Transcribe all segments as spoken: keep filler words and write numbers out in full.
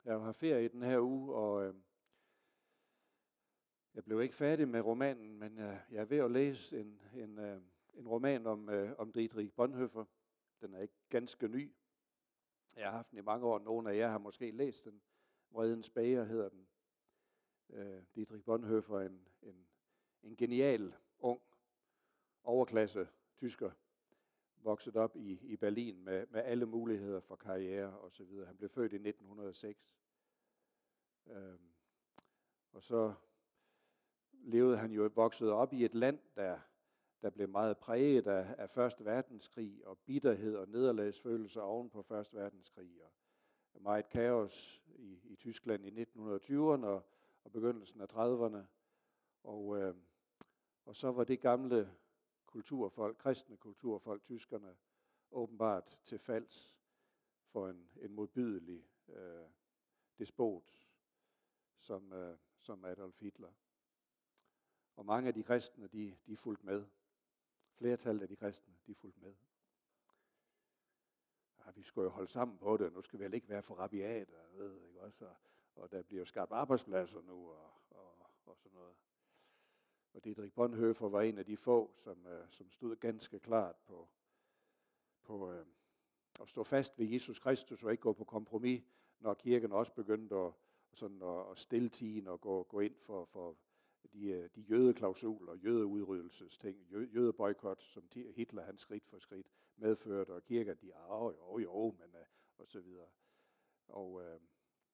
Jeg har ferie i den her uge, og øh, jeg blev ikke færdig med romanen, men øh, jeg er ved at læse en, en, øh, en roman om, øh, om Dietrich Bonhoeffer. Den er ikke ganske ny. Jeg har haft den i mange år. Nogle af jer har måske læst den. Vredens Bager hedder den. Øh, Dietrich Bonhoeffer er en, en, en genial, ung, overklasse tysker, vokset op i, i Berlin med, med alle muligheder for karriere osv. Han blev født i nitten hundrede og seks. Øhm, og så levede han jo vokset op i et land, der, der blev meget præget af, af første verdenskrig og bitterhed og nederlagsfølelser oven på første verdenskrig. Og meget kaos i, i Tyskland i nitten tyverne og, og begyndelsen af trediverne. Og, øh, og så var det gamle kulturfolk, kristne kulturfolk, tyskerne, åbenbart til falds for en, en modbydelig øh, despot, som, øh, som Adolf Hitler. Og mange af de kristne, de, de fulgte med. Flertallet af de kristne, de fulgte med. Ja, vi skulle jo holde sammen på det, nu skal vi vel ikke være for rabiate, ved, ikke også? Og, og der bliver jo skabt arbejdspladser nu, og, og, og sådan noget. Og Dietrich Bonhoeffer var en af de få, som, øh, som stod ganske klart på, på øh, at stå fast ved Jesus Kristus og ikke gå på kompromis, når kirken også begyndte at, sådan at, at stiltigen og gå, gå ind for, for de, de jødeklausuler, jødeudryddelsesting, jø, jødeboykot, som Hitler han skridt for skridt medførte, og kirken de, åh jo, jo, men øh, og så videre. Og øh,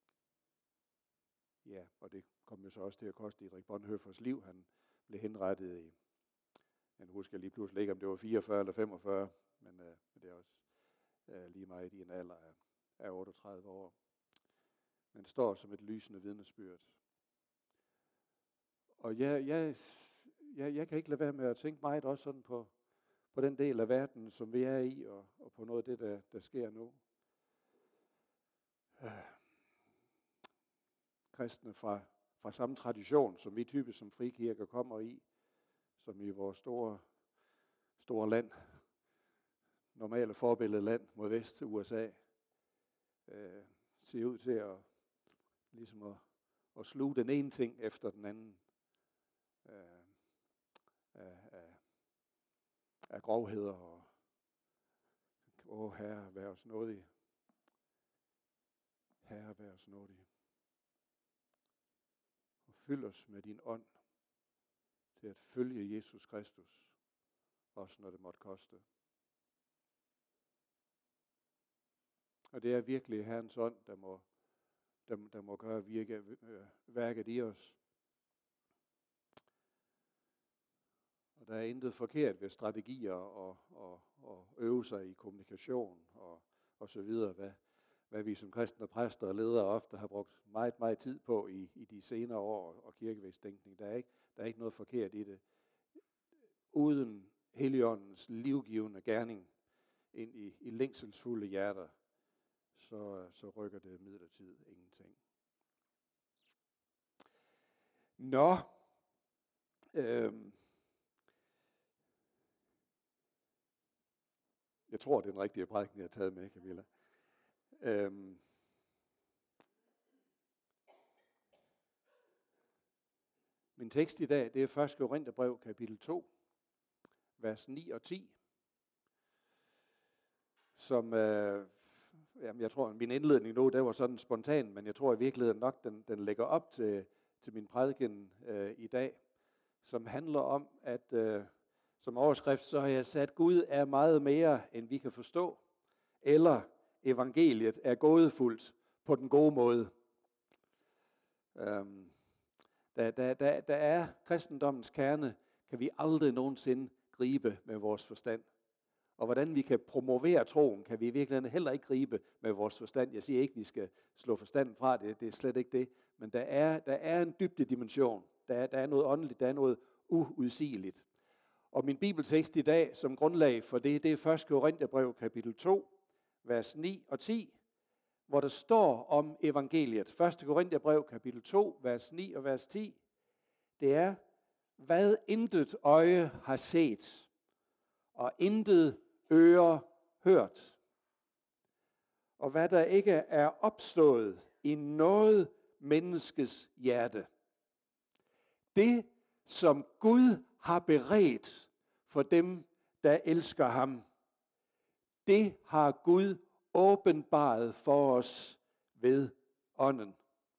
ja, og det kom jo så også til at koste Dietrich Bonhoeffers liv. Han blev henrettet i, jeg husker lige pludselig ikke, om det var fireogfyrre eller femogfyrre, men øh, det er også øh, lige meget i en alder af, af otteogtredive år. Men står som et lysende vidnesbyrd. Og jeg, jeg, jeg, jeg kan ikke lade være med at tænke meget også sådan på, på den del af verden, som vi er i, og, og på noget af det, der, der sker nu. Øh, kristne fra, fra samme tradition, som vi typisk som frikirker kommer i, som i vores store, store land, normale forbilledeland mod vest til U S A, øh, ser ud til at, ligesom at, at sluge den ene ting efter den anden af, af, af grovheder og åh, Herre, vær os nådig. Herre, vær os nådig. Og fyld os med din ånd til at følge Jesus Kristus, også når det måtte koste. Og det er virkelig Herrens ånd, der må, der, der må gøre virke, øh, værket i os. Og der er intet forkert ved strategier og, og, og øve sig i kommunikation og, og så videre, hvad, hvad vi som kristne præster og ledere ofte har brugt meget, meget tid på i, i de senere år og kirkevægstænkning. Der er ikke, der er ikke noget forkert i det. Uden Helligåndens livgivende gerning ind i, i længselsfulde hjerter, så, så rykker det midlertid ingenting. Nå, øhm, jeg tror, det er den rigtige prædiken, jeg har taget med, Camilla. Øhm, min tekst i dag, det er første Korintherbrev, kapitel to, vers ni og ti, som, øh, jamen jeg tror, min indledning nu, det var sådan spontan, men jeg tror i virkeligheden nok, den, den lægger op til, til min prædiken øh, i dag, som handler om, at øh, som overskrift, så har jeg sat, Gud er meget mere, end vi kan forstå, eller evangeliet er gådefuldt på den gode måde. Øhm, der, der, der, der er kristendommens kerne, kan vi aldrig nogensinde gribe med vores forstand. Og hvordan vi kan promovere troen, kan vi i virkeligheden heller ikke gribe med vores forstand. Jeg siger ikke, at vi skal slå forstanden fra det, det er slet ikke det. Men der er, der er en dybde dimension. Der er, der er noget åndeligt, der er noget uudsigeligt. Og min bibeltekst i dag som grundlag for det, det er første Korintherbrev kapitel to, vers ni og ti, hvor der står om evangeliet. første Korintherbrev kapitel to, vers ni og vers ti, det er, hvad intet øje har set, og intet øre hørt, og hvad der ikke er opstået i i noget menneskes hjerte. Det, som Gud har beredt for dem, der elsker ham, det har Gud åbenbaret for os ved ånden.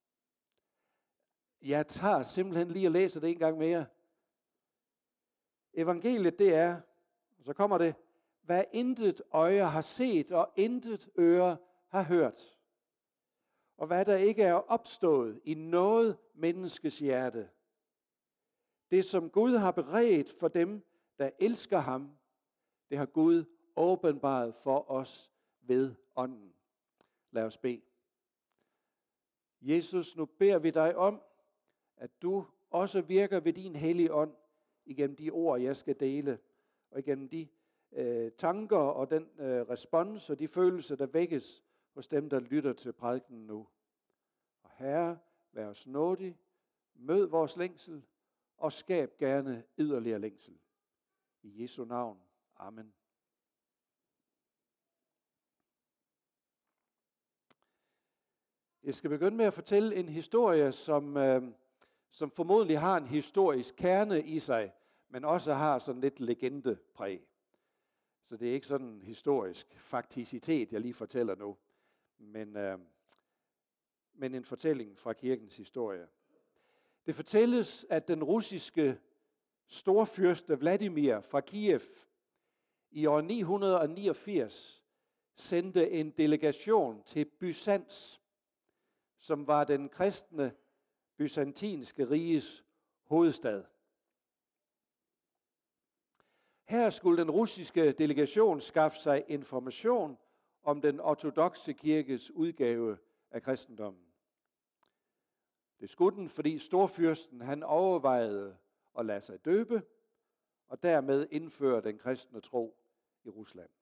Jeg tager simpelthen lige og læser det en gang mere. Evangeliet det er, og så kommer det, hvad intet øje har set, og intet øre har hørt. Og hvad der ikke er opstået i noget menneskes hjerte. Det, som Gud har beredt for dem, der elsker ham, det har Gud åbenbaret for os ved ånden. Lad os bede. Jesus, nu beder vi dig om, at du også virker ved din hellige ånd, igennem de ord, jeg skal dele, og igennem de øh, tanker og den øh, respons og de følelser, der vækkes hos dem, der lytter til prædikenen nu. Og Herre, vær os nådig, mød vores længsel, og skab gerne yderligere længsel. I Jesu navn. Amen. Jeg skal begynde med at fortælle en historie, som, øh, som formodentlig har en historisk kerne i sig, men også har sådan lidt legendepræg. Så det er ikke sådan en historisk fakticitet, jeg lige fortæller nu, men, øh, men en fortælling fra kirkens historie. Det fortælles, at den russiske storfyrste Vladimir fra Kiev i år ni hundrede niogfirs sendte en delegation til Byzans, som var den kristne byzantinske riges hovedstad. Her skulle den russiske delegation skaffe sig information om den ortodokse kirkes udgave af kristendommen. Det skulle den, fordi storfyrsten han overvejede at lade sig døbe, og dermed indføre den kristne tro i Rusland.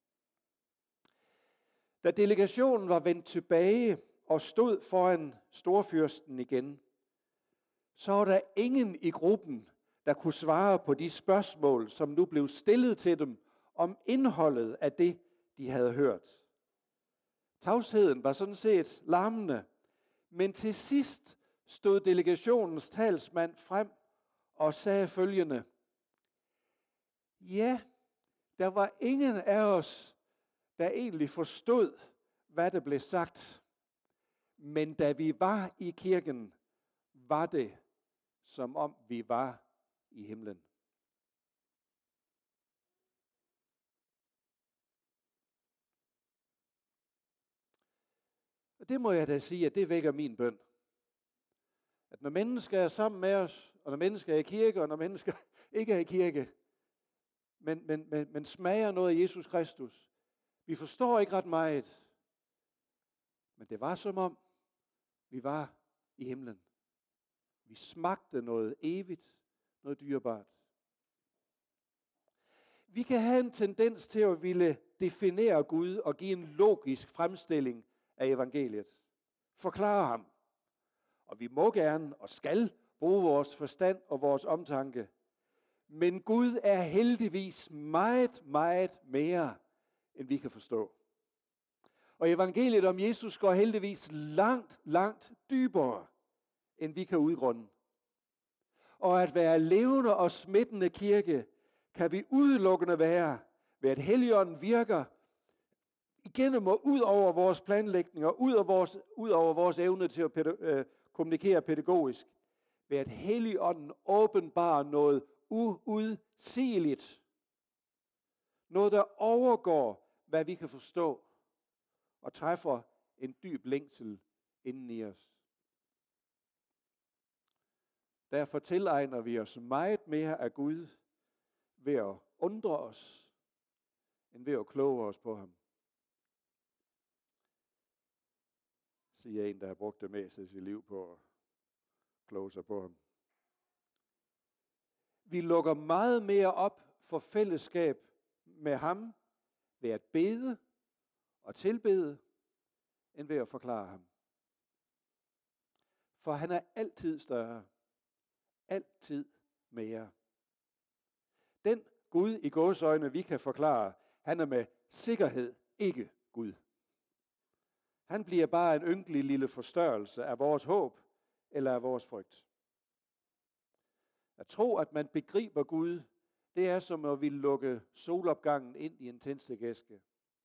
Da delegationen var vendt tilbage og stod foran storfyrsten igen, så var der ingen i gruppen, der kunne svare på de spørgsmål, som nu blev stillet til dem om indholdet af det, de havde hørt. Tavsheden var sådan set larmende, men til sidst stod delegationens talsmand frem og sagde følgende: Ja, der var ingen af os, der egentlig forstod, hvad der blev sagt. Men da vi var i kirken, var det, som om vi var i himlen. Og det må jeg da sige, at det vækker min bøn. At når mennesker er sammen med os, og når mennesker er i kirke, og når mennesker ikke er i kirke, men, men, men, men smager noget af Jesus Kristus, vi forstår ikke ret meget, men det var som om, vi var i himlen. Vi smagte noget evigt, noget dyrebart. Vi kan have en tendens til at ville definere Gud og give en logisk fremstilling af evangeliet. Forklare ham. Og vi må gerne og skal bruge vores forstand og vores omtanke. Men Gud er heldigvis meget, meget mere, end vi kan forstå. Og evangeliet om Jesus går heldigvis langt, langt dybere, end vi kan udgrunde. Og at være levende og smittende kirke, kan vi udelukkende være, ved at Helligånden virker igennem og ud over vores planlægning og ud over vores, ud over vores evne til at pæd- øh, kommunikere pædagogisk, ved at Helligånden åbenbarer noget uudsigeligt. Noget, der overgår, hvad vi kan forstå, og træffer en dyb længsel inden i os. Derfor tilegner vi os meget mere af Gud ved at undre os, end ved at kloge os på ham. Siger en, der har brugt det meste af sit liv på at kloge sig på ham. Vi lukker meget mere op for fællesskab med ham ved at bede og tilbede, end ved at forklare ham. For han er altid større. Altid mere. Den Gud i gåseøjne, vi kan forklare, han er med sikkerhed ikke Gud. han bliver bare en ynkelig lille forstørrelse af vores håb eller af vores frygt. At tro, at man begriber Gud, det er som at ville lukke solopgangen ind i en tændstikæske.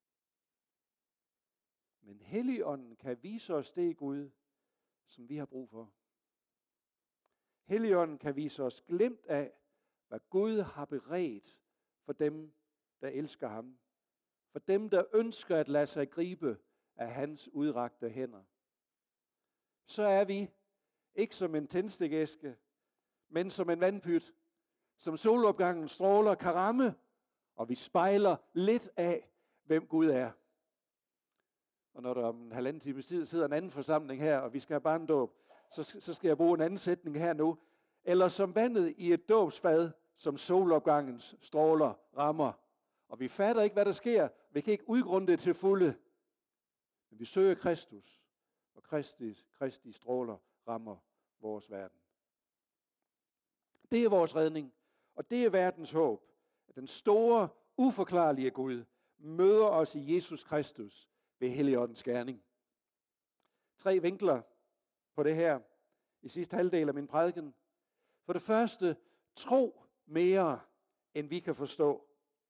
Men Helligånden kan vise os det Gud, som vi har brug for. Helligånden kan vise os glimt af, hvad Gud har beredt for dem, der elsker ham. For dem, der ønsker at lade sig gribe af hans udrakte hænder. Så er vi ikke som en tændstikæske, men som en vandpyt, som solopgangen stråler kan ramme, og vi spejler lidt af, hvem Gud er. Og når der om en halvanden time tid sidder en anden forsamling her, og vi skal have barndåb, så, så skal jeg bruge en anden sætning her nu. Eller som vandet i et dåbsfad, som solopgangens stråler rammer. Og vi fatter ikke, hvad der sker. Vi kan ikke udgrunde det til fulde. Men vi søger Kristus, og Kristi, Kristi stråler rammer vores verden. Det er vores redning, og det er verdens håb. At den store, uforklarlige Gud møder os i Jesus Kristus ved Helligåndens gerning. Tre vinkler på det her i sidste halvdel af min prædiken. For det første, tro mere, end vi kan forstå.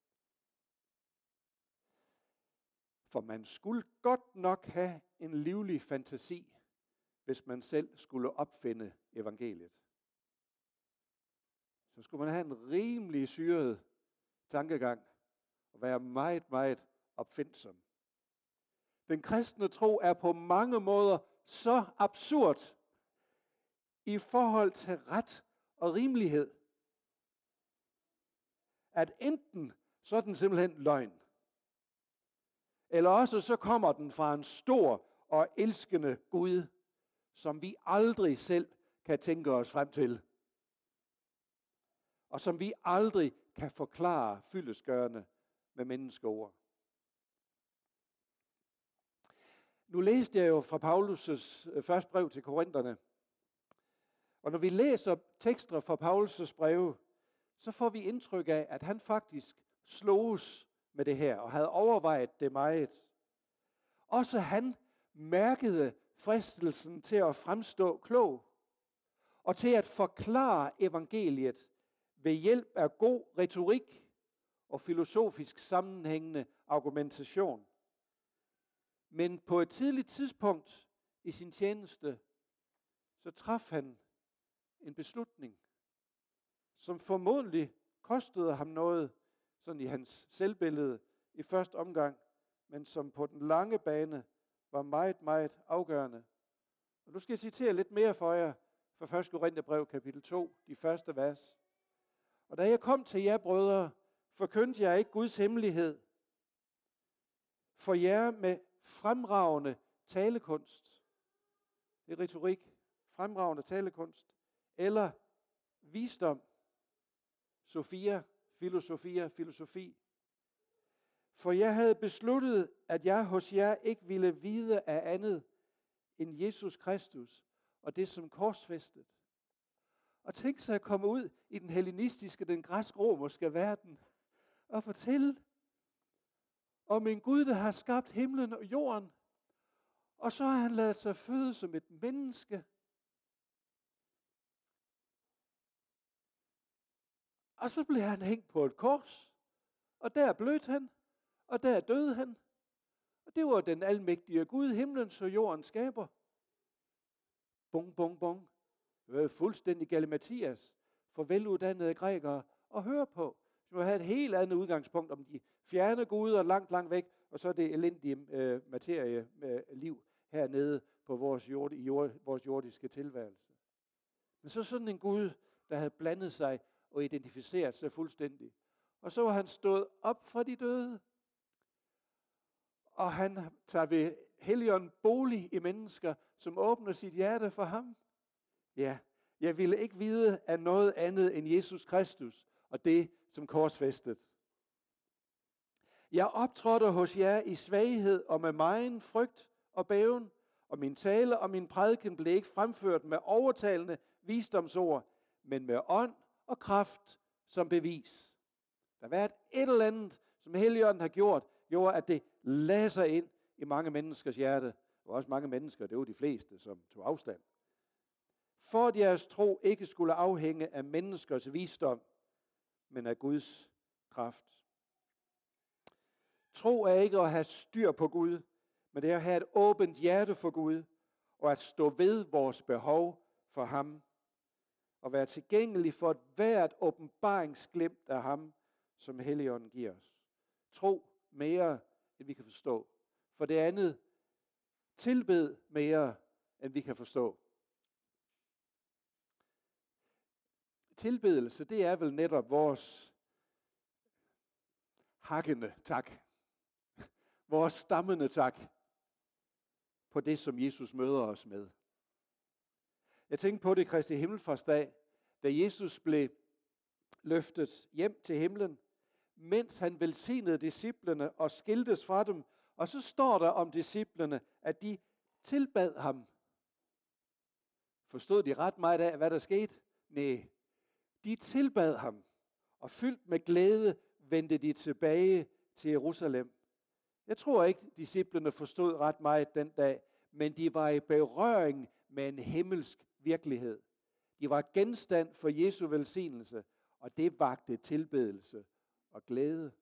For man skulle godt nok have en livlig fantasi, hvis man selv skulle opfinde evangeliet. Så skulle man have en rimelig syret tankegang og være meget, meget opfindsom. Den kristne tro er på mange måder så absurd i forhold til ret og rimelighed, at enten så er den simpelthen løgn, eller også så kommer den fra en stor og elskende Gud, som vi aldrig selv kan tænke os frem til, og som vi aldrig kan forklare fyldestgørende med menneskeord. Nu læste jeg jo fra Paulus' første brev til Korinterne, og når vi læser tekster fra Paulus' breve, så får vi indtryk af, at han faktisk sloges med det her, og havde overvejet det meget. Også han mærkede fristelsen til at fremstå klog, og til at forklare evangeliet ved hjælp af god retorik og filosofisk sammenhængende argumentation. Men på et tidligt tidspunkt i sin tjeneste, så traf han en beslutning, som formodentlig kostede ham noget, sådan i hans selvbillede i første omgang, men som på den lange bane var meget, meget afgørende. Og nu skal jeg citere lidt mere for jer fra første Korintherbrev kapitel to, de første vers. Og da jeg kom til jer, brødre, forkyndte jeg ikke Guds hemmelighed for jer med fremragende talekunst. Det er retorik, fremragende talekunst, eller visdom, Sofia, filosofia, filosofi. For jeg havde besluttet, at jeg hos jer ikke ville vide af andet end Jesus Kristus og det som korsfæstet. Og tænk sig at komme ud i den hellenistiske, den græsk-romerske verden og fortælle om en Gud, der har skabt himlen og jorden, og så har han ladet sig føde som et menneske. Og så blev han hængt på et kors, og der blødte han, og der døde han. Og det var den almægtige Gud, himlens og jordens skaber. Bung, bung, bung. Det var fuldstændig galimatias for veluddannede grækere at høre på. Så må have et helt andet udgangspunkt om de fjerne guder langt, langt væk, og så det elendige øh, materie med liv hernede på vores, jord, i jord, vores jordiske tilværelse. Men så sådan en Gud, der havde blandet sig og identificeret sig fuldstændig. Og så var han stået op fra de døde, og han tager ved Helligånden bolig i mennesker, som åbner sit hjerte for ham. Ja, jeg ville ikke vide af noget andet end Jesus Kristus, og det som korsfæstet. Jeg optrådte hos jer i svaghed og med megen frygt og bæven, og min tale og min prædiken blev ikke fremført med overtalende visdomsord, men med ånd og kraft som bevis. Der har været et eller andet, som Helligånden har gjort, gjorde, at det lagde sig ind i mange menneskers hjerte, var også mange mennesker, det var de fleste, som tog afstand. For at jeres tro ikke skulle afhænge af menneskers visdom, men af Guds kraft. Tro er ikke at have styr på Gud, men det er at have et åbent hjerte for Gud, og at stå ved vores behov for ham, og være tilgængelig for hvert åbenbaringsglimt af ham, som Helligånden giver os. Tro mere, end vi kan forstå. For det andet, tilbed mere, end vi kan forstå. Tilbedelse, det er vel netop vores hakkende tak. Vores stammende tak på det, som Jesus møder os med. Jeg tænkte på det Kristi himmelfartsdag, da Jesus blev løftet hjem til himlen, mens han velsignede disciplene og skiltes fra dem. Og så står der om disciplene, at de tilbad ham. Forstod de ret meget af, hvad der skete? Nej, de tilbad ham, og fyldt med glæde vendte de tilbage til Jerusalem. Jeg tror ikke, disciplene forstod ret meget den dag, men de var i berøring med en himmelsk virkelighed. De var genstand for Jesu velsignelse, og det vakte tilbedelse og glæde.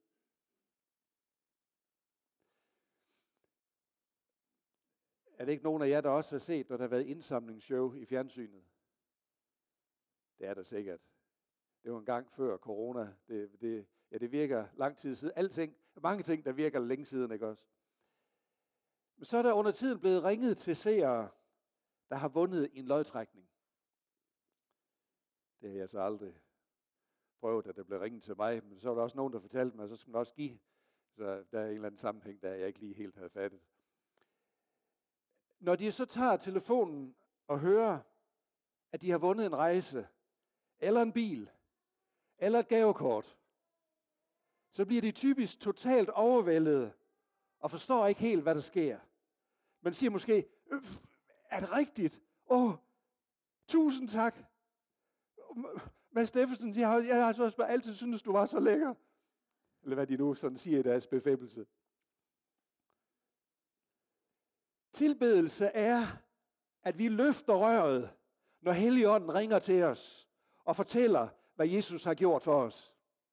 Er det ikke nogen af jer, der også har set, når der har været indsamlingsshow i fjernsynet? Det er der sikkert. Det var en gang før corona. Det, det, ja, det virker lang tid siden. Alting, mange ting, der virker længe siden, ikke også? Men så er der under tiden blevet ringet til seere, der har vundet en lodtrækning. Det har jeg så aldrig prøvet, at der blev ringet til mig, men så var der også nogen, der fortalte mig, at så skal man også give. Så der er en eller anden sammenhæng, der jeg ikke lige helt havde fattet. Når de så tager telefonen og hører, at de har vundet en rejse, eller en bil, eller et gavekort, så bliver de typisk totalt overvældet og forstår ikke helt, hvad der sker. Man siger måske, er det rigtigt? Åh, oh, tusind tak. Mads Steffensen, jeg har, jeg har så altid syntes, du var så lækker. Eller hvad de nu sådan siger i deres befæbelse. Tilbedelse er, at vi løfter røret, når Helligånden ringer til os og fortæller, hvad Jesus har gjort for os.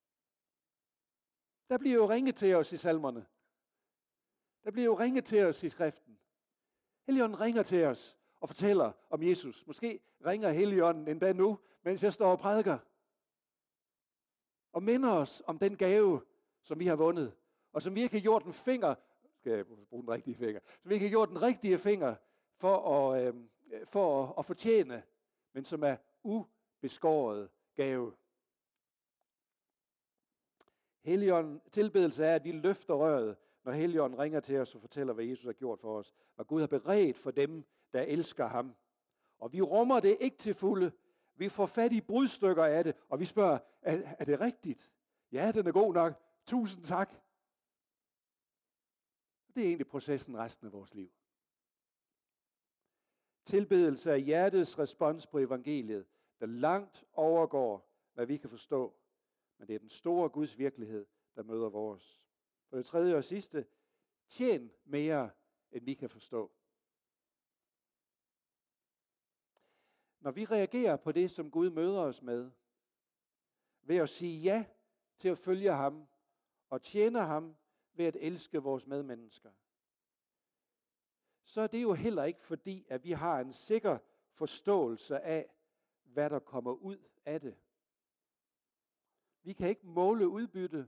Der bliver jo ringet til os i salmerne. Der bliver jo ringet til os i skriften. Helligånden ringer til os og fortæller om Jesus. Måske ringer Helligånden endda nu, mens jeg står og prædiker. Og minder os om den gave, som vi har vundet. Og som vi ikke har gjort en finger, skal jeg bruge den rigtige finger, som vi ikke har gjort den rigtige finger for at, øh, for at, at fortjene, men som er ubeskåret gave. Helligånden, tilbedelse er, at vi løfter røret, når Helligånden ringer til os og fortæller, hvad Jesus har gjort for os. Hvad Gud har beredt for dem, der elsker ham. Og vi rummer det ikke til fulde. Vi får fat i brudstykker af det, og vi spørger, er, er det rigtigt? Ja, den er god nok. Tusind tak. Det er egentlig processen resten af vores liv. Tilbedelse er hjertets respons på evangeliet, der langt overgår, hvad vi kan forstå. Men det er den store Guds virkelighed, der møder vores. For det tredje og sidste, tjen mere, end vi kan forstå. Når vi reagerer på det, som Gud møder os med, ved at sige ja til at følge ham, og tjene ham ved at elske vores medmennesker, så er det jo heller ikke fordi, at vi har en sikker forståelse af, hvad der kommer ud af det. Vi kan ikke måle udbytte.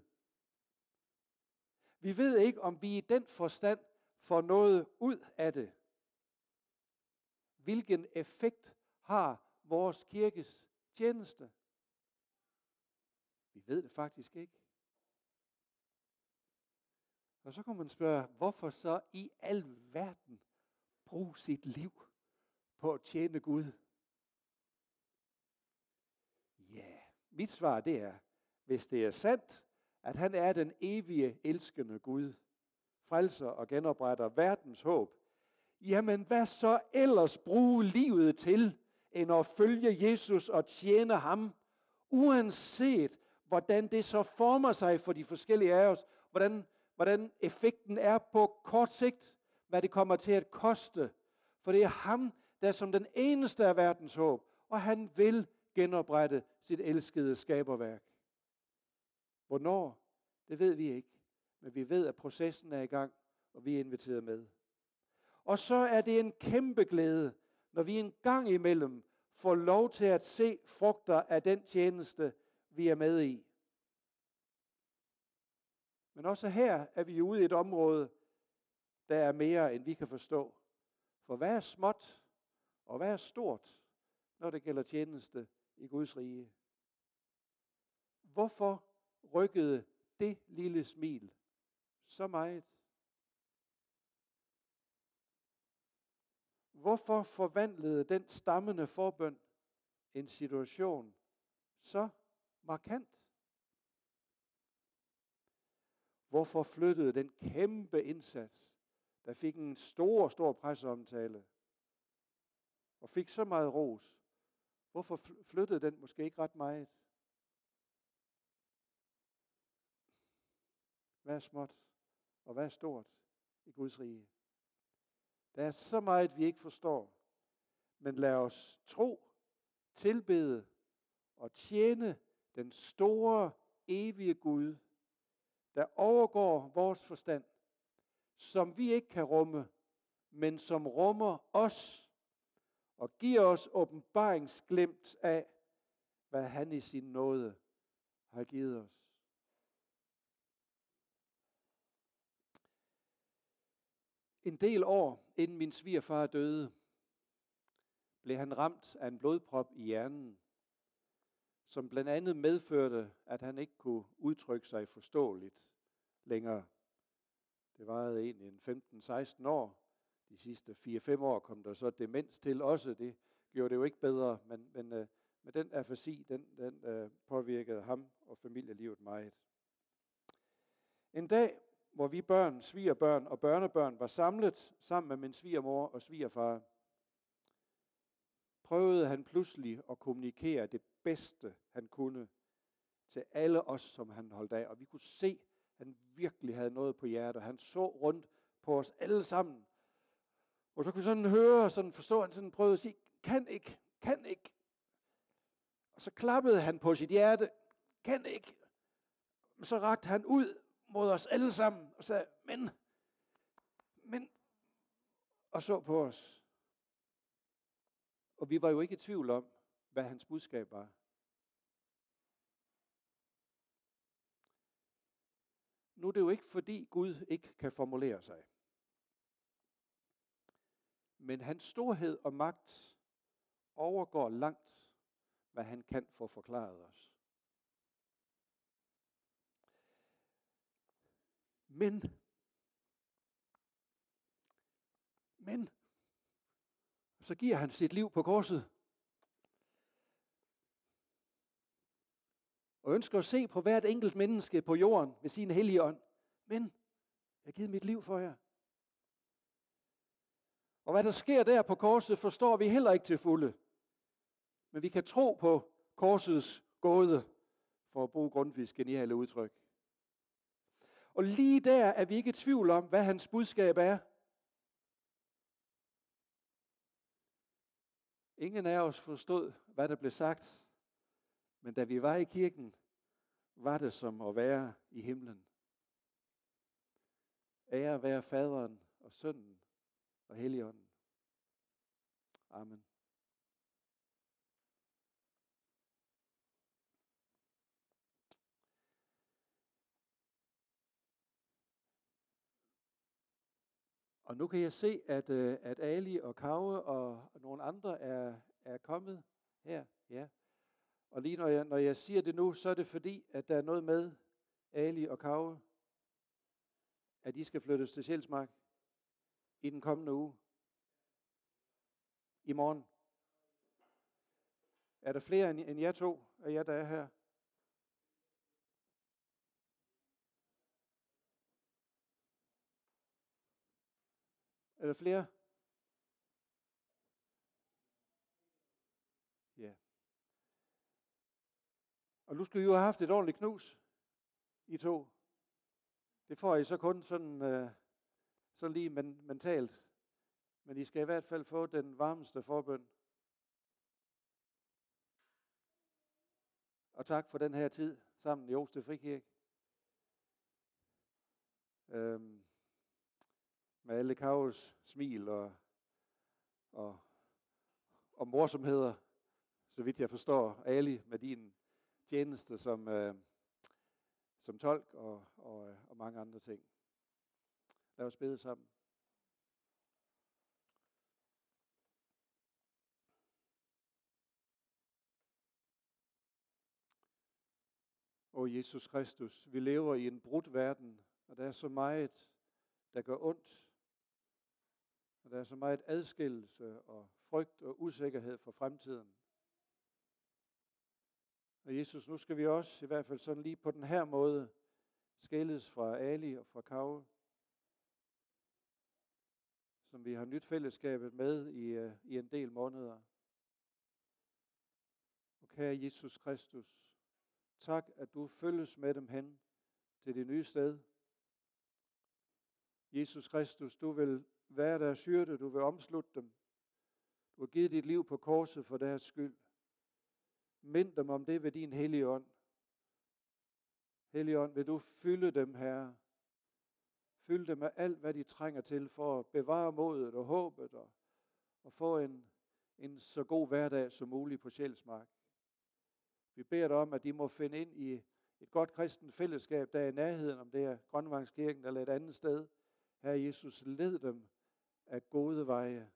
Vi ved ikke, om vi i den forstand får noget ud af det. Hvilken effekt har vores kirkes tjeneste? Vi ved det faktisk ikke. Og så kan man spørge, hvorfor så i al verden bruge sit liv på at tjene Gud? Ja, mit svar det er, hvis det er sandt, at han er den evige, elskende Gud, frelser og genopretter verdens håb, jamen hvad så ellers bruge livet til, end at følge Jesus og tjene ham, uanset hvordan det så former sig for de forskellige af os, hvordan, hvordan effekten er på kort sigt, hvad det kommer til at koste. For det er ham, der som den eneste af verdens håb, og han vil genoprette sit elskede skaberværk. Hvornår? Det ved vi ikke. Men vi ved, at processen er i gang, og vi er inviteret med. Og så er det en kæmpe glæde, når vi en gang imellem får lov til at se frugter af den tjeneste, vi er med i. Men også her er vi ude i et område, der er mere, end vi kan forstå. For hvad er småt, og hvad er stort, når det gælder tjeneste i Guds rige? Hvorfor rykkede det lille smil så meget? Hvorfor forvandlede den stammende forbøn en situation så markant? Hvorfor flyttede den kæmpe indsats, der fik en stor, stor presseomtale, og fik så meget ros, hvorfor flyttede den måske ikke ret meget? Hvad er småt, og hvad er stort i Guds rige? Der er så meget, vi ikke forstår, men lad os tro, tilbede og tjene den store, evige Gud, der overgår vores forstand, som vi ikke kan rumme, men som rummer os og giver os åbenbaringsglimt af, hvad han i sin nåde har givet os. En del år inden min svigerfar døde, blev han ramt af en blodprop i hjernen, som blandt andet medførte, at han ikke kunne udtrykke sig forståeligt længere. Det varede egentlig en femten seksten år. De sidste fire fem år kom der så demens til også. Det gjorde det jo ikke bedre, men, men, øh, men den afasi, den, den øh, påvirkede ham og familielivet meget. En dag, hvor vi børn, svigerbørn og børnebørn var samlet sammen med min svigermor og svigerfar, prøvede han pludselig at kommunikere det bedste, han kunne til alle os, som han holdt af. Og vi kunne se, at han virkelig havde noget på hjertet. Han så rundt på os alle sammen. Og så kunne vi sådan høre og sådan forstå, at han sådan prøvede at sige, kan ikke, kan ikke. Og så klappede han på sit hjerte, kan ikke. Så rakte han ud mod os alle sammen og sagde, men, men, og så på os. Og vi var jo ikke i tvivl om, hvad hans budskab var. Nu er det jo ikke fordi Gud ikke kan formulere sig. Men hans storhed og magt overgår langt, hvad han kan få forklaret os. Men, men, så giver han sit liv på korset. Og ønsker at se på hvert enkelt menneske på jorden ved sin hellige ånd. Men, jeg har givet mit liv for jer. Og hvad der sker der på korset, forstår vi heller ikke til fulde. Men vi kan tro på korsets gåde, for at bruge Grundtvigs geniale udtryk. Og lige der er vi ikke i tvivl om, hvad hans budskab er. Ingen af os forstod, hvad der blev sagt. Men da vi var i kirken, var det som at være i himlen. Ære være faderen og sønnen og helligånden. Amen. Og nu kan jeg se, at, at Ali og Kave og nogle andre er, er kommet her. Ja. Og lige når jeg, når jeg siger det nu, så er det fordi, at der er noget med Ali og Kave, at de skal flyttes til Sjælsmark i den kommende uge. I morgen. Er der flere end, end jer to af jer, der er her? Er der flere? Ja. Og nu skal I jo have haft et ordentligt knus, I to. Det får I så kun sådan, øh, sådan lige men, mentalt. Men I skal i hvert fald få den varmeste forbøn. Og tak for den her tid sammen i Osted Frikirke. Øhm, med alle Kaos smil og, og, og morsomheder, så vidt jeg forstår, Ali med din tjeneste som, øh, som tolk og, og, og mange andre ting. Lad os bede sammen. O Jesus Kristus, vi lever i en brudt verden, og der er så meget, der gør ondt. Og der er så meget adskillelse og frygt og usikkerhed for fremtiden. Og Jesus, nu skal vi også, i hvert fald sådan lige på den her måde, skilles fra Ali og fra Kave, som vi har nyt fællesskabet med i, uh, i en del måneder. Og kære Jesus Kristus, tak, at du følges med dem hen til det nye sted. Jesus Kristus, du vil være deres hyrde, du vil omslutte dem. Du har givet dit liv på korset for deres skyld. Mind dem om det ved din hellige ånd. Hellige ånd, vil du fylde dem, Herre. Fylde dem med alt, hvad de trænger til for at bevare modet og håbet og, og få en, en så god hverdag som muligt på Sjælsmark. Vi beder dig om, at de må finde ind i et godt kristent fællesskab, der er i nærheden, om det er Grønvangskirken eller et andet sted. Herre Jesus, led dem af gode veje.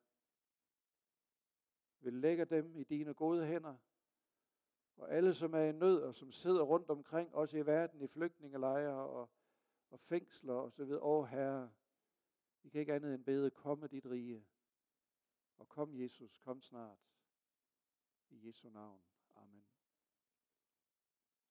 Vi lægger dem i dine gode hænder. Og alle, som er i nød og som sidder rundt omkring, også i verden, i flygtningelejre og, og fængsler og så videre. Åh Herre, vi kan ikke andet end bede, kom med dit rige. Og kom Jesus, kom snart. I Jesu navn. Amen.